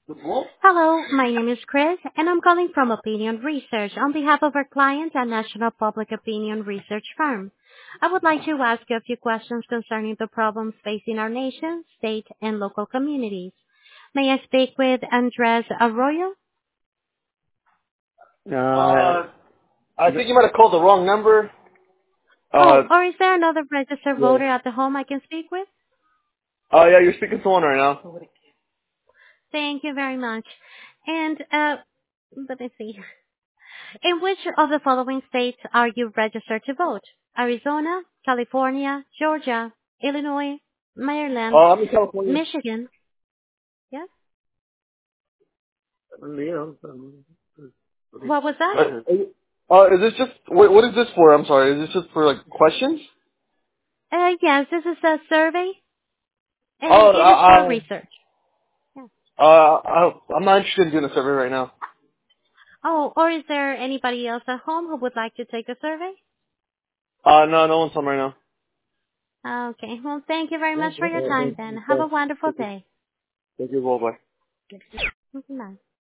Hello, my name is Chris, and I'm calling from Opinion Research on behalf of our client, a national public opinion research firm. I would like to ask you a few questions concerning the problems facing our nation, state, and local communities. May I speak with Andres Arroyo? I think you might have called the wrong number. Oh, Uh, or is there another registered yeah. voter at the home I can speak with? Yeah, you're speaking to one right now. Thank you very much. And, let me see. In which of the following states are you registered to vote? Arizona, California, Georgia, Illinois, Maryland, I'm in California. Michigan. Yes? What was that? Is this just, what is this for? I'm sorry. Is this just for, like, questions? Yes, this is a survey, and Oh, it is for research. Yes. I'm not interested in doing a survey right now. Oh, or is there anybody else at home who would like to take a survey? No, no one's home right now. Okay, well, thank you very much for your time then. Have a Thank wonderful you. day. Thank you. Bye-bye. Bye.